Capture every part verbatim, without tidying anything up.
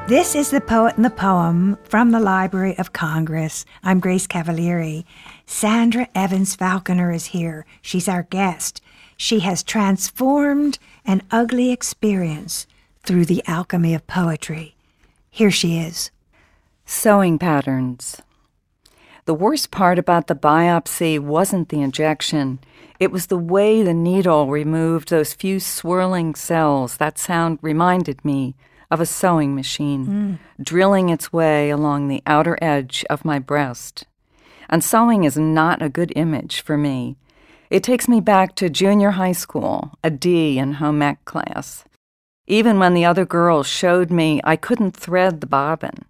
This is The Poet and the Poem from the Library of Congress. I'm Grace Cavalieri. Sandra Evans Falconer is here. She's our guest. She has transformed an ugly experience through the alchemy of poetry. Here she is. Sewing patterns. The worst part about the biopsy wasn't the injection. It was the way the needle removed those few swirling cells. That sound reminded me of a sewing machine, mm. drilling its way along the outer edge of my breast. And sewing is not a good image for me. It takes me back to junior high school, a D in home ec class. Even when the other girls showed me I couldn't thread the bobbin.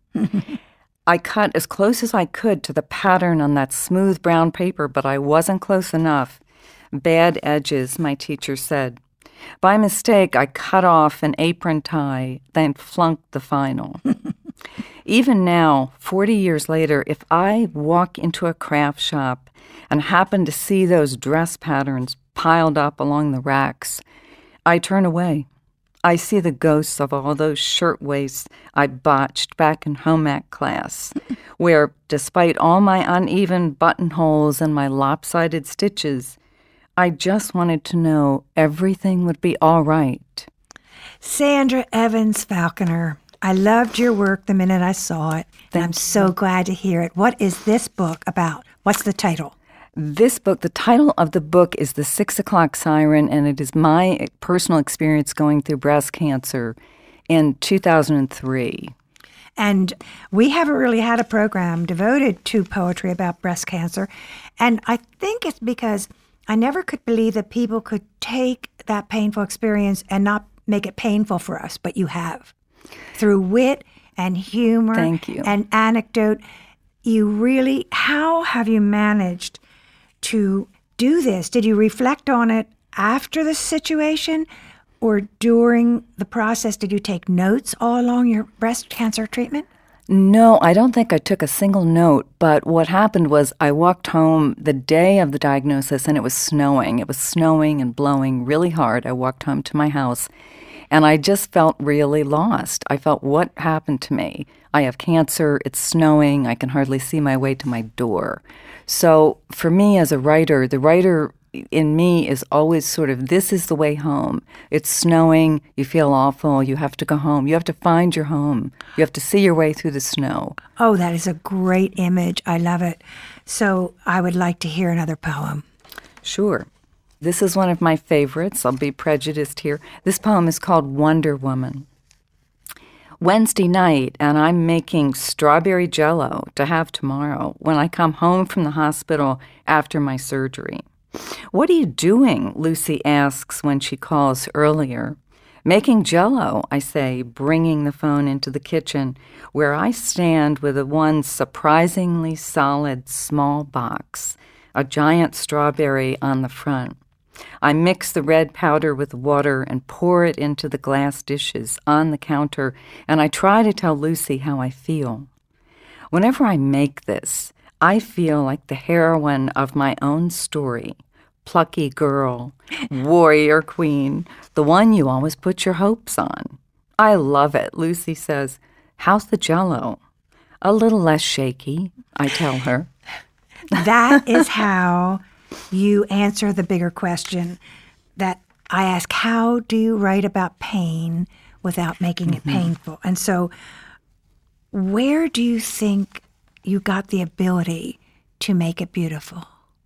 I cut as close as I could to the pattern on that smooth brown paper, but I wasn't close enough. Bad edges, my teacher said. By mistake, I cut off an apron tie, then flunked the final. Even now, forty years later, if I walk into a craft shop and happen to see those dress patterns piled up along the racks, I turn away. I see the ghosts of all those shirtwaists I botched back in home ec class, where, despite all my uneven buttonholes and my lopsided stitches, I just wanted to know everything would be all right. Sandra Evans Falconer, I loved your work the minute I saw it. And I'm so glad to hear it. What is this book about? What's the title? This book, the title of the book is The Six O'Clock Siren, and it is my personal experience going through breast cancer in two thousand three. And we haven't really had a program devoted to poetry about breast cancer. And I think it's because I never could believe that people could take that painful experience and not make it painful for us, but you have. Through wit and humor Thank you. and anecdote, you really, how have you managed to do this? Did you reflect on it after the situation or during the process? Did you take notes all along your breast cancer treatment? No, I don't think I took a single note, but what happened was I walked home the day of the diagnosis and it was snowing. It was snowing and blowing really hard. I walked home to my house and I just felt really lost. I felt, what happened to me? I have cancer, it's snowing, I can hardly see my way to my door. So for me as a writer, the writer in me is always sort of, this is the way home. It's snowing, you feel awful, you have to go home. You have to find your home. You have to see your way through the snow. Oh, that is a great image. I love it. So I would like to hear another poem. Sure. This is one of my favorites. I'll be prejudiced here. This poem is called Wonder Woman. Wednesday night, and I'm making strawberry jello to have tomorrow when I come home from the hospital after my surgery. What are you doing? Lucy asks when she calls earlier. Making jello, I say, bringing the phone into the kitchen, where I stand with a one surprisingly solid small box, a giant strawberry on the front. I mix the red powder with water and pour it into the glass dishes on the counter, and I try to tell Lucy how I feel. Whenever I make this, I feel like the heroine of my own story, plucky girl, warrior queen, the one you always put your hopes on. I love it, Lucy says. How's the jello? A little less shaky, I tell her. That is how you answer the bigger question that I ask, how do you write about pain without making it mm-hmm. painful? And so where do you think you got the ability to make it beautiful?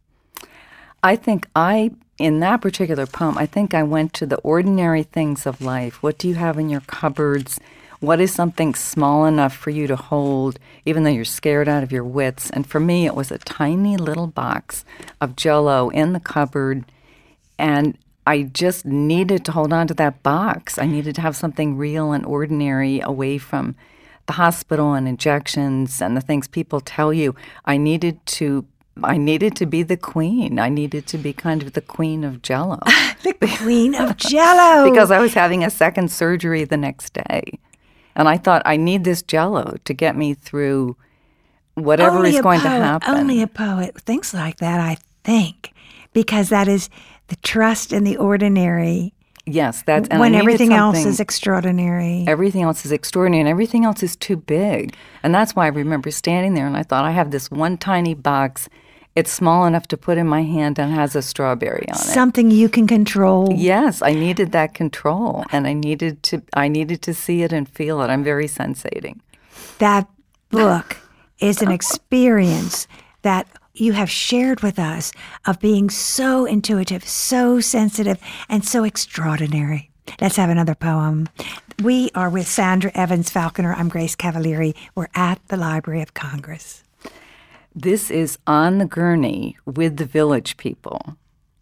I think I, in that particular poem, I think I went to the ordinary things of life. What do you have in your cupboards? What is something small enough for you to hold, even though you're scared out of your wits? And for me, it was a tiny little box of Jell-O in the cupboard, and I just needed to hold on to that box. I needed to have something real and ordinary away from the hospital and injections and the things people tell you. I needed to I needed to be the queen. I needed to be kind of the queen of Jell-O. The queen of Jell-O. Because I was having a second surgery the next day. And I thought, I need this Jell-O to get me through whatever only is going poet, to happen. Only a poet thinks like that, I think, because that is the trust in the ordinary Yes, that's and when I needed everything else something- is extraordinary. Everything else is extraordinary, and everything else is too big. And that's why I remember standing there, and I thought, I have this one tiny box. It's small enough to put in my hand and has a strawberry on it. Something you can control. Yes, I needed that control, and I needed to. I needed to see it and feel it. I'm very sensating. That book is an experience that you have shared with us of being so intuitive, so sensitive, and so extraordinary. Let's have another poem. We are with Sandra Evans Falconer. I'm Grace Cavalieri. We're at the Library of Congress. This is On the Gurney with the Village People.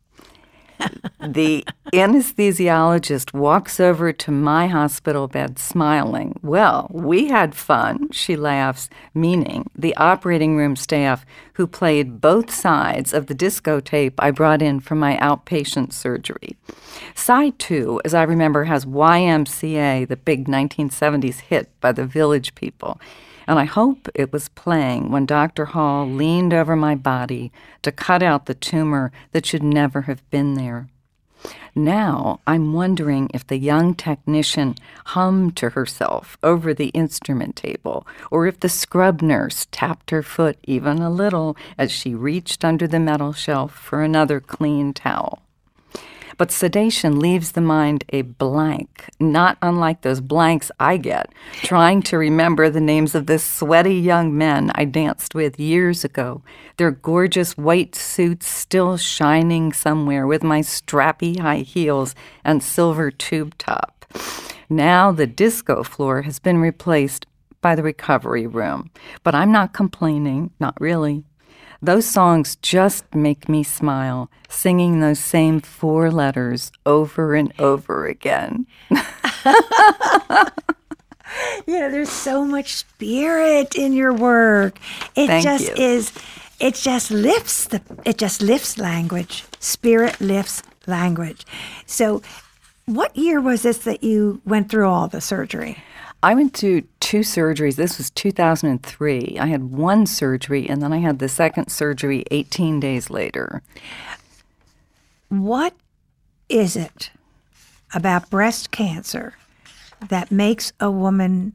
The anesthesiologist walks over to my hospital bed smiling. Well, we had fun, she laughs, meaning the operating room staff who played both sides of the disco tape I brought in for my outpatient surgery. Side two, as I remember, has Y M C A, the big nineteen seventies hit by the Village People. And I hope it was playing when Doctor Hall leaned over my body to cut out the tumor that should never have been there. Now I'm wondering if the young technician hummed to herself over the instrument table, or if the scrub nurse tapped her foot even a little as she reached under the metal shelf for another clean towel. But sedation leaves the mind a blank, not unlike those blanks I get, trying to remember the names of the sweaty young men I danced with years ago, their gorgeous white suits still shining somewhere with my strappy high heels and silver tube top. Now the disco floor has been replaced by the recovery room, but I'm not complaining, not really. Those songs just make me smile, singing those same four letters over and over again. Yeah, there's so much spirit in your work. It Thank just you. is, it just lifts the, it just lifts language. Spirit lifts language. So what year was this that you went through all the surgery? I went to two surgeries. This was two thousand three. I had one surgery, and then I had the second surgery eighteen days later. What is it about breast cancer that makes a woman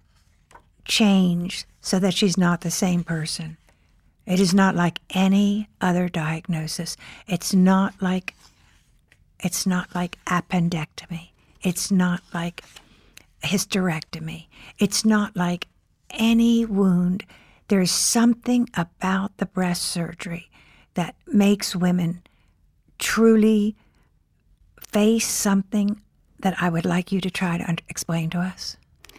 change so that she's not the same person? It is not like any other diagnosis. It's not like it's not like appendectomy. It's not like hysterectomy. It's not like any wound. There's something about the breast surgery that makes women truly face something that I would like you to try to under- explain to us.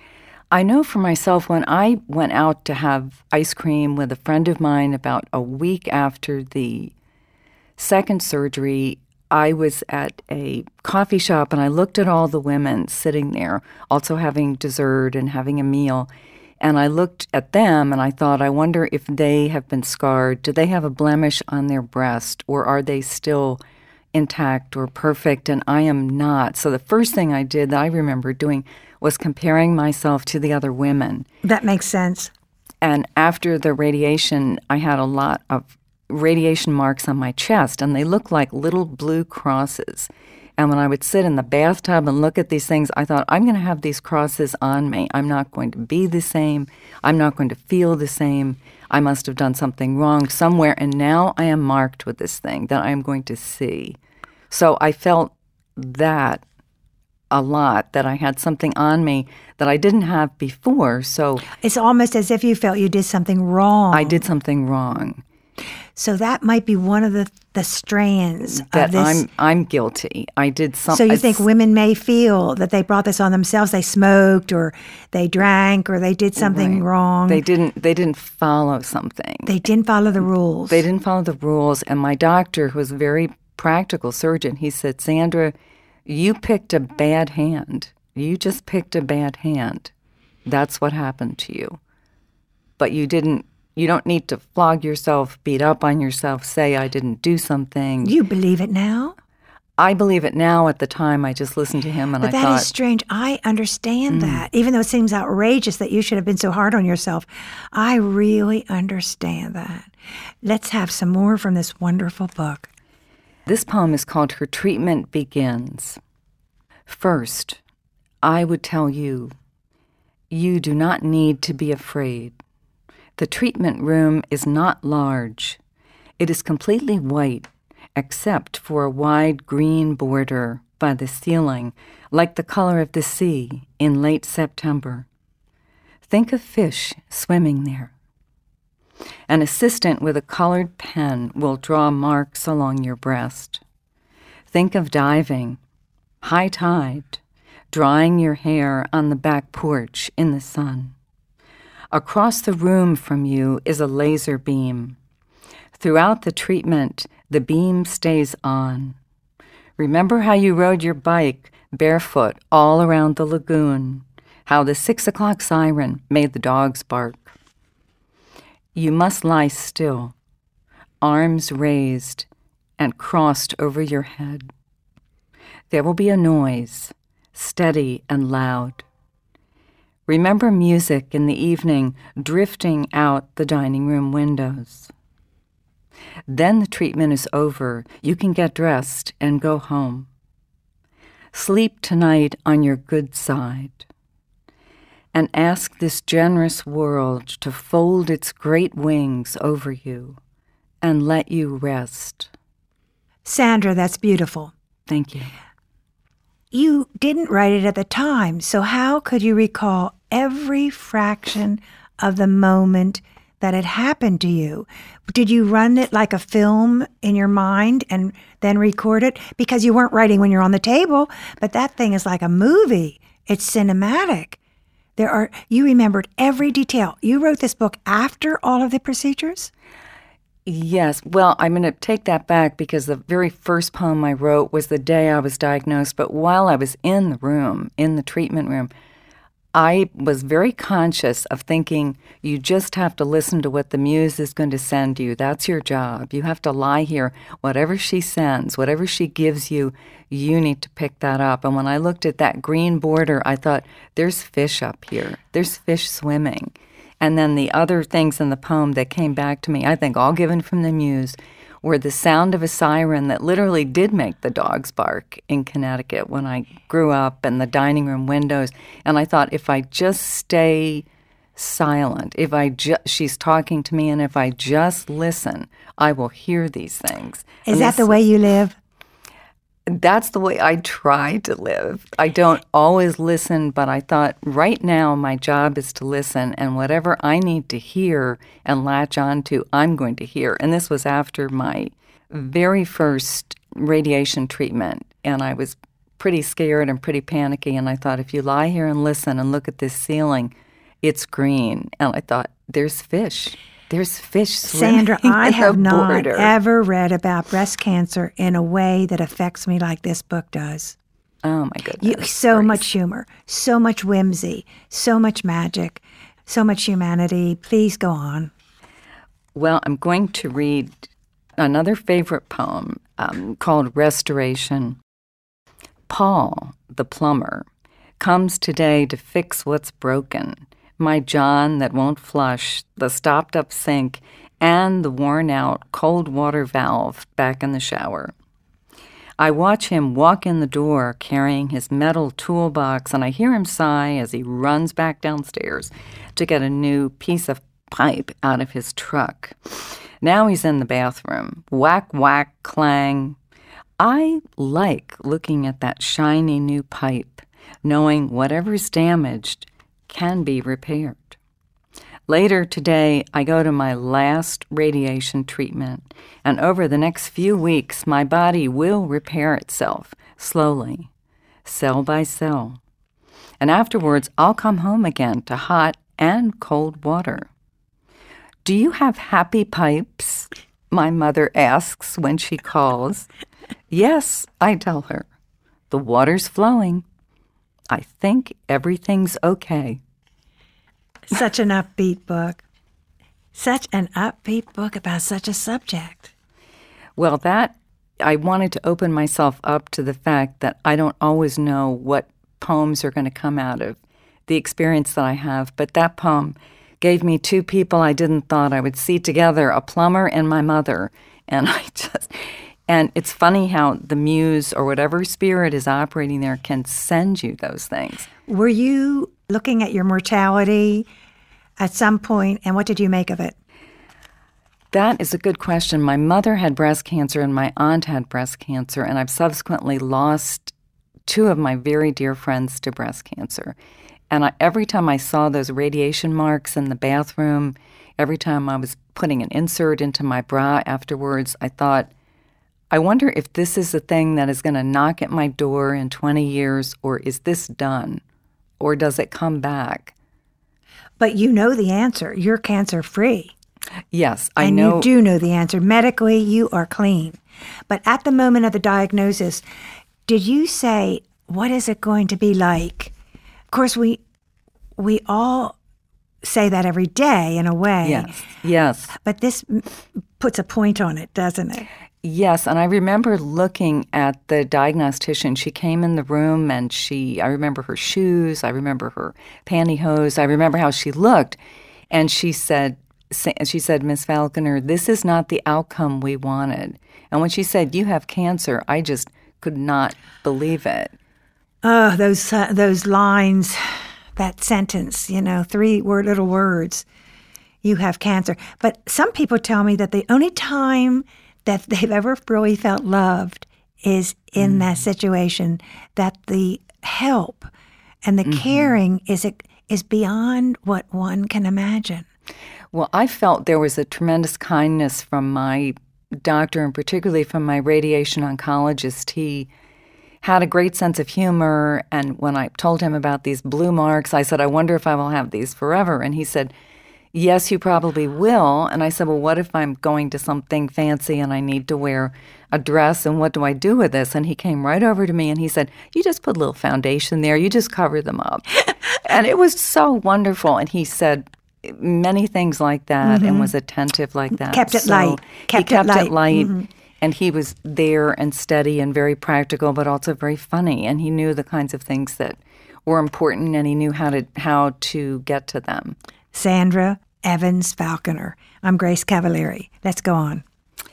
I know for myself, when I went out to have ice cream with a friend of mine about a week after the second surgery, I was at a coffee shop and I looked at all the women sitting there, also having dessert and having a meal. And I looked at them and I thought, I wonder if they have been scarred. Do they have a blemish on their breast, or are they still intact or perfect? And I am not. So the first thing I did that I remember doing was comparing myself to the other women. That makes sense. And after the radiation, I had a lot of radiation marks on my chest, and they looked like little blue crosses. And when I would sit in the bathtub and look at these things, I thought, I'm going to have these crosses on me. I'm not going to be the same. I'm not going to feel the same. I must have done something wrong somewhere, and now I am marked with this thing that I am going to see. So I felt that a lot, that I had something on me that I didn't have before. So It's almost as if you felt you did something wrong. I did something wrong. So that might be one of the, the strands That of this. I'm I'm guilty. I did So something. you think women may feel that they brought this on themselves? They smoked, or they drank, or they did something wrong. They didn't. They didn't follow something. They didn't follow the rules. They didn't follow the rules. And my doctor, who was a very practical surgeon, he said, Sandra, you picked a bad hand. You just picked a bad hand. That's what happened to you. But you didn't. You don't need to flog yourself, beat up on yourself, say I didn't do something. You believe it now? I believe it now. At the time, I just listened to him and But I that thought, is strange. I understand that. Even though it seems outrageous that you should have been so hard on yourself, I really understand that. Let's have some more from this wonderful book. this poem is called Her Treatment Begins. First, I would tell you, you do not need to be afraid. The treatment room is not large. It is completely white, except for a wide green border by the ceiling, like the color of the sea in late September. Think of fish swimming there. An assistant with a colored pen will draw marks along your breast. Think of diving, high tide, drying your hair on the back porch in the sun. Across the room from you is a laser beam. Throughout the treatment, the beam stays on. Remember how you rode your bike barefoot all around the lagoon, how the six o'clock siren made the dogs bark. You must lie still, arms raised and crossed over your head. There will be a noise, steady and loud. Remember music in the evening drifting out the dining room windows. Then the treatment is over. You can get dressed and go home. Sleep tonight on your good side. And ask this generous world to fold its great wings over you and let you rest. Sandra, that's beautiful. Thank you. You didn't write it at the time, so how could you recall every fraction of the moment that had happened to you? Did you run it like a film in your mind and then record it? Because you weren't writing when you're on the table, but that thing is like a movie. It's cinematic. There are, you remembered every detail. You wrote this book after all of the procedures? Yes. Well, I'm going to take that back because the very first poem I wrote was the day I was diagnosed. But while I was in the room, in the treatment room, I was very conscious of thinking you just have to listen to what the muse is going to send you. That's your job. You have to lie here. Whatever she sends, whatever she gives you, you need to pick that up. And when I looked at that green border, I thought, there's fish up here. There's fish swimming. And then the other things in the poem that came back to me, I think all given from the muse, were the sound of a siren that literally did make the dogs bark in Connecticut when I grew up, and the dining room windows. And I thought, if I just stay silent, if I ju- she's talking to me, and if I just listen, I will hear these things. Is and that this, the way you live? That's the way I try to live. I don't always listen, but I thought right now my job is to listen, and whatever I need to hear and latch on to, I'm going to hear. And this was after my very first radiation treatment, and I was pretty scared and pretty panicky, and I thought, if you lie here and listen and look at this ceiling, it's green. And I thought, there's fish. There's fish swimming. Sandra, I in have the not border. ever read about breast cancer in a way that affects me like this book does. Oh, my goodness. You, so Grace. much humor, so much whimsy, so much magic, so much humanity. Please go on. Well, I'm going to read another favorite poem um, called Restoration. Paul, the plumber, comes today to fix what's broken. My John that won't flush, the stopped-up sink, and the worn-out cold water valve back in the shower. I watch him walk in the door carrying his metal toolbox, and I hear him sigh as he runs back downstairs to get a new piece of pipe out of his truck. Now he's in the bathroom. Whack, whack, clang. I like looking at that shiny new pipe, knowing whatever's damaged can be repaired. Later today, I go to my last radiation treatment, and over the next few weeks, my body will repair itself slowly, cell by cell. And afterwards, I'll come home again to hot and cold water. Do you have happy pipes? My mother asks when she calls. Yes, I tell her. The water's flowing. I think everything's okay. Such an upbeat book. Such an upbeat book about such a subject. Well, that, I wanted to open myself up to the fact that I don't always know what poems are going to come out of the experience that I have, but that poem gave me two people I didn't thought I would see together, a plumber and my mother. And I just, And it's funny how the muse or whatever spirit is operating there can send you those things. Were you looking at your mortality at some point, and what did you make of it? That is a good question. My mother had breast cancer and my aunt had breast cancer, and I've subsequently lost two of my very dear friends to breast cancer. And I, every time I saw those radiation marks in the bathroom, every time I was putting an insert into my bra afterwards, I thought, I wonder if this is the thing that is going to knock at my door in twenty years, or is this done? Or does it come back? But you know the answer. You're cancer-free. Yes, I and know. And you do know the answer. Medically, you are clean. But at the moment of the diagnosis, did you say, what is it going to be like? Of course, we we all say that every day in a way. Yes, yes. But this puts a point on it, doesn't it? Yes, and I remember looking at the diagnostician. She came in the room and she, I remember her shoes, I remember her pantyhose, I remember how she looked. And she said, she said, Miss Falconer, this is not the outcome we wanted. And when she said, you have cancer, I just could not believe it. Oh, those uh, those lines, that sentence, you know, three word little words, you have cancer. But some people tell me that the only time that they've ever really felt loved is in mm. that situation, that the help and the mm-hmm. caring is is beyond what one can imagine. Well, I felt there was a tremendous kindness from my doctor, and particularly from my radiation oncologist. He had a great sense of humor, and when I told him about these blue marks, I said, I wonder if I will have these forever. And he said, yes, you probably will. And I said, well, what if I'm going to something fancy and I need to wear a dress, and what do I do with this? And he came right over to me and he said, you just put a little foundation there, you just cover them up. And it was so wonderful. And he said many things like that mm-hmm. and was attentive like that. Kept it so light. Kept he kept it light. It light mm-hmm. And he was there and steady and very practical, but also very funny. And he knew the kinds of things that were important, and he knew how to how to get to them. Sandra Evans Falconer. I'm Grace Cavalieri. Let's go on.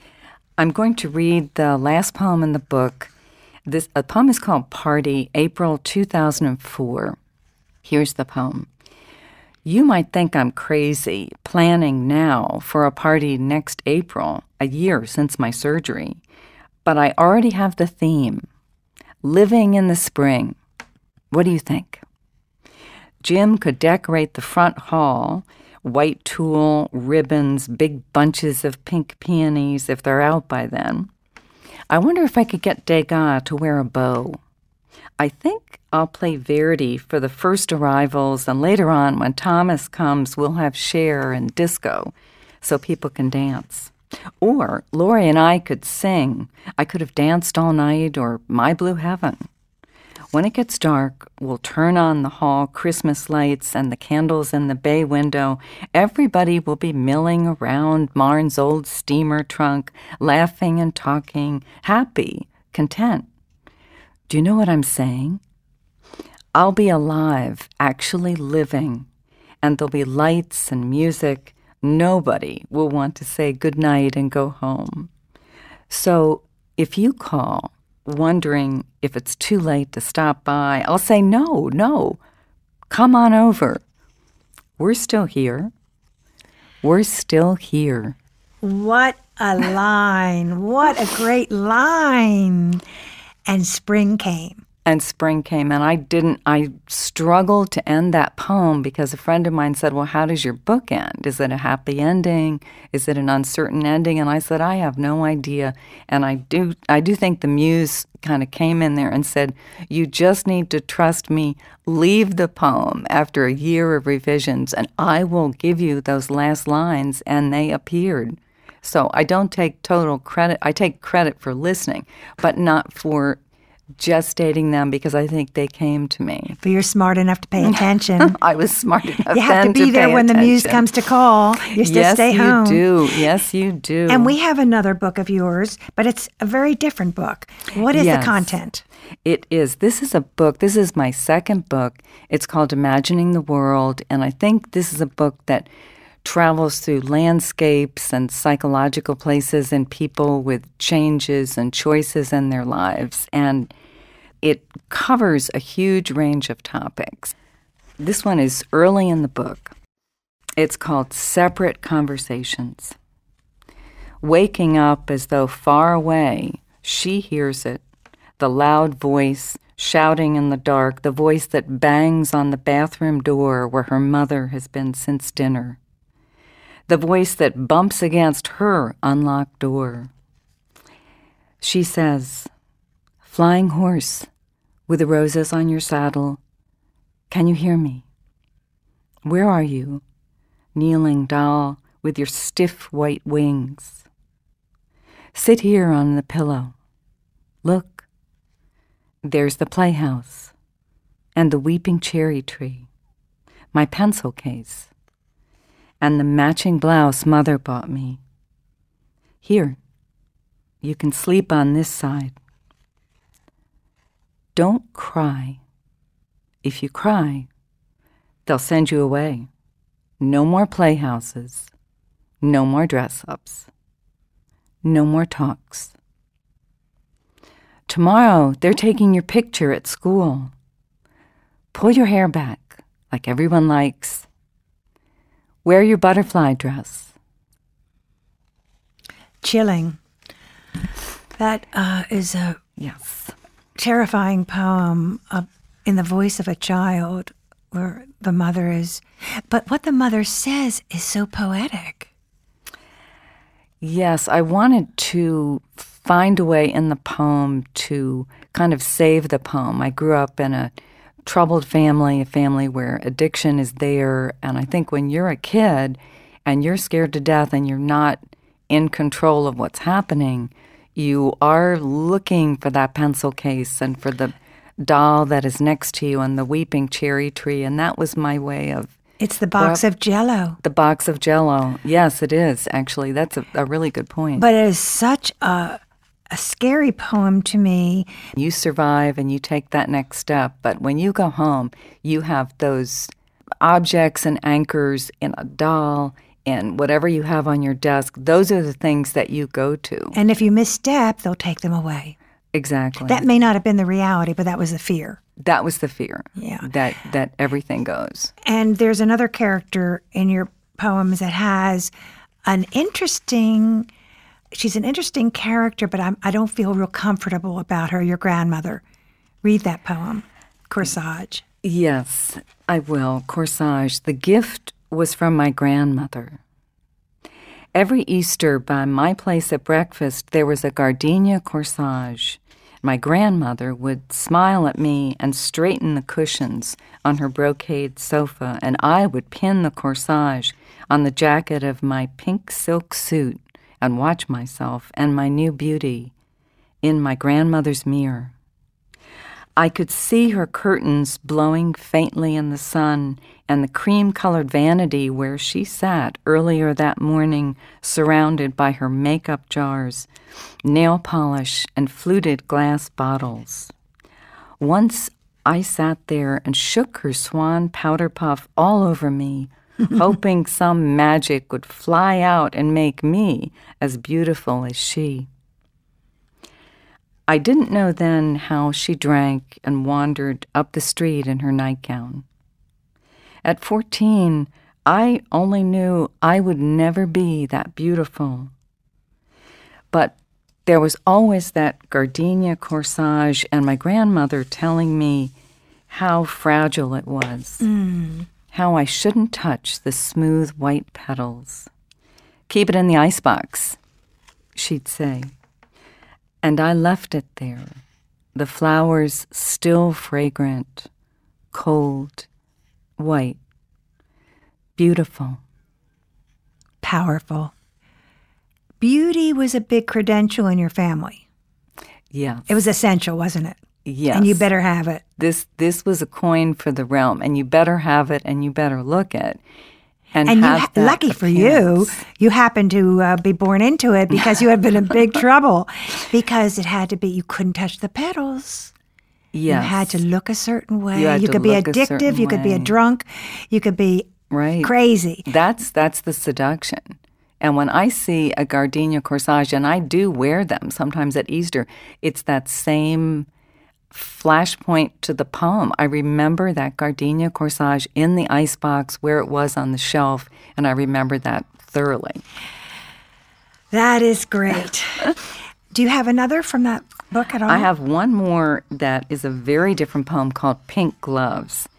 I'm going to read the last poem in the book. This a poem is called Party, April two thousand four. Here's the poem. You might think I'm crazy planning now for a party next April, a year since my surgery, but I already have the theme, living in the spring. What do you think? Jim could decorate the front hall, white tulle, ribbons, big bunches of pink peonies if they're out by then. I wonder if I could get Degas to wear a bow. I think I'll play Verdi for the first arrivals, and later on, when Thomas comes, we'll have Cher and disco so people can dance. Or Lori and I could sing. I could have danced all night, or My Blue Heaven. When it gets dark, we'll turn on the hall Christmas lights and the candles in the bay window. Everybody will be milling around Marne's old steamer trunk, laughing and talking, happy, content. Do you know what I'm saying? I'll be alive, actually living, and there'll be lights and music. Nobody will want to say goodnight and go home. So if you call, wondering if it's too late to stop by, I'll say, no, no, come on over. We're still here. We're still here. What a line. What a great line. And spring came. And spring came, and I didn't, I struggled to end that poem because a friend of mine said, well, how does your book end? Is it a happy ending? Is it an uncertain ending? And I said, I have no idea. And I do, I do think the muse kind of came in there and said, you just need to trust me. Leave the poem after a year of revisions, and I will give you those last lines, and they appeared. So I don't take total credit. I take credit for listening, but not for gestating them, because I think they came to me. But you're smart enough to pay attention. I was smart enough You have then to be to there pay when attention. The muse comes to call. You're supposed yes, to stay you home. do. Yes, you do. And we have another book of yours, but it's a very different book. What is yes, the content? It is. This is a book. This is my second book. It's called Imagining the World, and I think this is a book that travels through landscapes and psychological places and people with changes and choices in their lives. And it covers a huge range of topics. This one is early in the book. It's called Separate Conversations. Waking up as though far away, she hears it, the loud voice shouting in the dark, the voice that bangs on the bathroom door where her mother has been since dinner, the voice that bumps against her unlocked door. She says, "Flying horse, with the roses on your saddle, can you hear me? Where are you, kneeling doll with your stiff white wings? Sit here on the pillow. Look. There's the playhouse and the weeping cherry tree, my pencil case, and the matching blouse Mother bought me. Here, you can sleep on this side. Don't cry. If you cry, they'll send you away. No more playhouses, no more dress-ups, no more talks. Tomorrow, they're taking your picture at school. Pull your hair back, like everyone likes. Wear your butterfly dress." Chilling. That uh, is a Yes. terrifying poem uh, in the voice of a child where the mother is... But what the mother says is so poetic. Yes, I wanted to find a way in the poem to kind of save the poem. I grew up in a troubled family, a family where addiction is there, and I think when you're a kid and you're scared to death and you're not in control of what's happening, you are looking for that pencil case and for the doll that is next to you and the weeping cherry tree, and that was my way of... It's the box well, of Jell-O. The box of Jell-O. Yes, it is, actually. That's a, a really good point. But it is such a, a scary poem to me. You survive and you take that next step, but when you go home, you have those objects and anchors in a doll and whatever you have on your desk. Those are the things that you go to. And if you misstep, they'll take them away. Exactly. That may not have been the reality, but that was the fear. That was the fear. Yeah. That that everything goes. And there's another character in your poems that has an interesting, she's an interesting character, but I'm, I don't feel real comfortable about her, your grandmother. Read that poem, Corsage. Yes, I will. Corsage. The gift was from my grandmother. Every Easter by my place at breakfast, there was a gardenia corsage. My grandmother would smile at me and straighten the cushions on her brocade sofa, and I would pin the corsage on the jacket of my pink silk suit and watch myself and my new beauty in my grandmother's mirror. I could see her curtains blowing faintly in the sun and the cream-colored vanity where she sat earlier that morning, surrounded by her makeup jars, nail polish, and fluted glass bottles. Once I sat there and shook her swan powder puff all over me, hoping some magic would fly out and make me as beautiful as she. I didn't know then how she drank and wandered up the street in her nightgown. At fourteen, I only knew I would never be that beautiful. But there was always that gardenia corsage and my grandmother telling me how fragile it was, mm. how I shouldn't touch the smooth white petals. "Keep it in the icebox," she'd say. And I left it there, the flowers still fragrant, cold, white, beautiful. Powerful. Beauty was a big credential in your family. Yes. It was essential, wasn't it? Yes. And you better have it. This this was a coin for the realm, and you better have it, and you better look it. And, and you have ha- that lucky for appearance. you, you happened to uh, be born into it because you had been in big trouble. Because it had to be, you couldn't touch the petals. Yes. You had to look a certain way. You, had you to could be look a addictive. certain You could be a way. drunk. You could be Right. Crazy. That's that's the seduction. And when I see a gardenia corsage, and I do wear them sometimes at Easter, it's that same flashpoint to the poem. I remember that gardenia corsage in the icebox where it was on the shelf, and I remember that thoroughly. That is great. Do you have another from that book at all? I have one more that is a very different poem called Pink Gloves.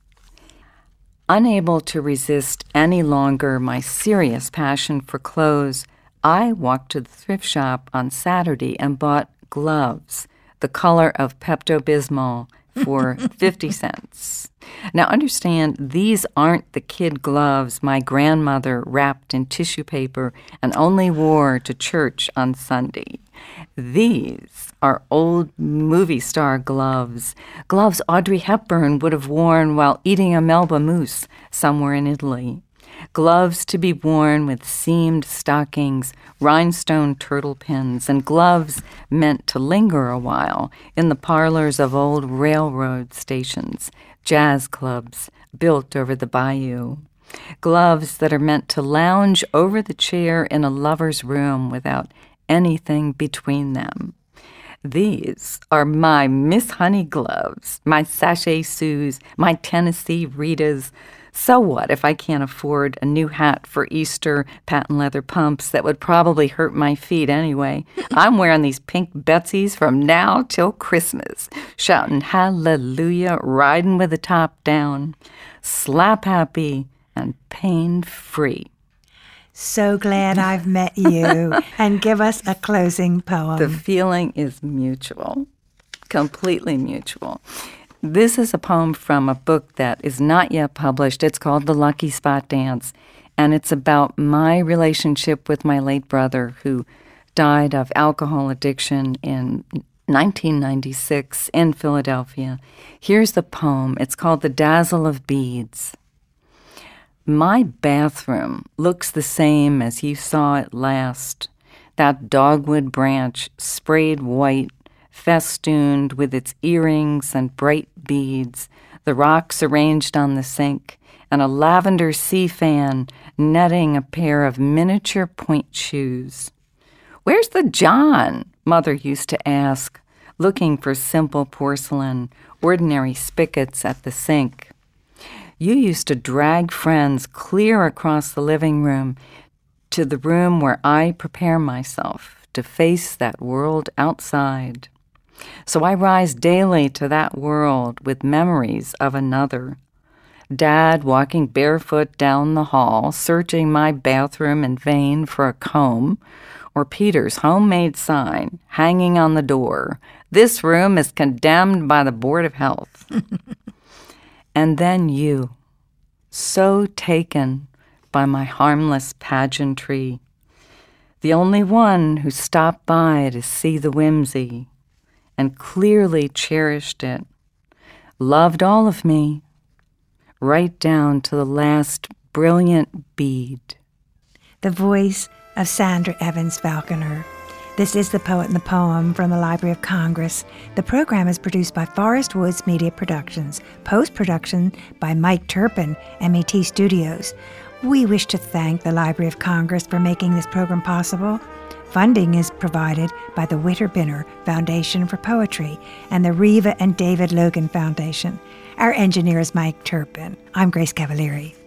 Unable to resist any longer my serious passion for clothes, I walked to the thrift shop on Saturday and bought gloves, the color of Pepto-Bismol, for fifty cents. Now understand, these aren't the kid gloves my grandmother wrapped in tissue paper and only wore to church on Sunday. These are old movie star gloves, gloves Audrey Hepburn would have worn while eating a Melba mousse somewhere in Italy. Gloves to be worn with seamed stockings, rhinestone turtle pins, and gloves meant to linger a while in the parlors of old railroad stations, jazz clubs built over the bayou. Gloves that are meant to lounge over the chair in a lover's room without anything between them. These are my Miss Honey gloves, my Sachet Sues, my Tennessee Ritas. So what if I can't afford a new hat for Easter, patent leather pumps that would probably hurt my feet anyway? I'm wearing these pink Betsies from now till Christmas, shouting hallelujah, riding with the top down, slap happy and pain-free. So glad I've met you. And give us a closing poem. The feeling is mutual, completely mutual. This is a poem from a book that is not yet published. It's called The Lucky Spot Dance, and it's about my relationship with my late brother who died of alcohol addiction in nineteen ninety-six in Philadelphia. Here's the poem. It's called The Dazzle of Beads. My bathroom looks the same as you saw it last. That dogwood branch sprayed white, festooned with its earrings and bright beads, the rocks arranged on the sink, and a lavender sea fan netting a pair of miniature point shoes. "Where's the John?" Mother used to ask, looking for simple porcelain, ordinary spigots at the sink. You used to drag friends clear across the living room to the room where I prepare myself to face that world outside. So I rise daily to that world with memories of another. Dad walking barefoot down the hall, searching my bathroom in vain for a comb, or Peter's homemade sign hanging on the door, "This room is condemned by the Board of Health." And then you, so taken by my harmless pageantry, the only one who stopped by to see the whimsy and clearly cherished it, loved all of me, right down to the last brilliant bead. The voice of Sandra Evans Falconer. This is The Poet and the Poem from the Library of Congress. The program is produced by Forest Woods Media Productions, post-production by Mike Turpin, M E T Studios. We wish to thank the Library of Congress for making this program possible. Funding is provided by the Witter Binner Foundation for Poetry and the Reva and David Logan Foundation. Our engineer is Mike Turpin. I'm Grace Cavalieri.